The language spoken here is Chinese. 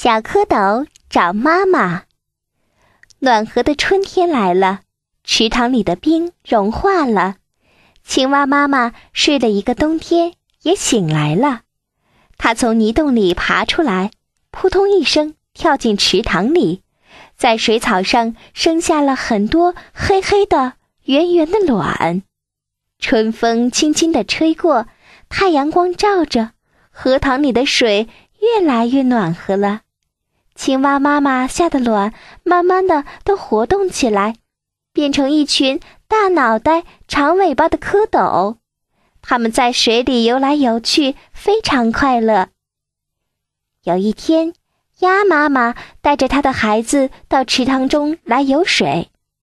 小蝌蚪找妈妈。暖和的春天来了，池塘里的冰融化了，青蛙妈妈睡了一个冬天也醒来了。她从泥洞里爬出来，扑通一声跳进池塘里，在水草上生下了很多黑黑的圆圆的卵。春风轻轻地吹过，太阳光照着，荷塘里的水越来越暖和了。青蛙妈妈下的卵慢慢的都活动起来，变成一群大脑袋长尾巴的蝌蚪。它们在水里游来游去，非常快乐。有一天，鸭妈妈带着她的孩子到池塘中来游水，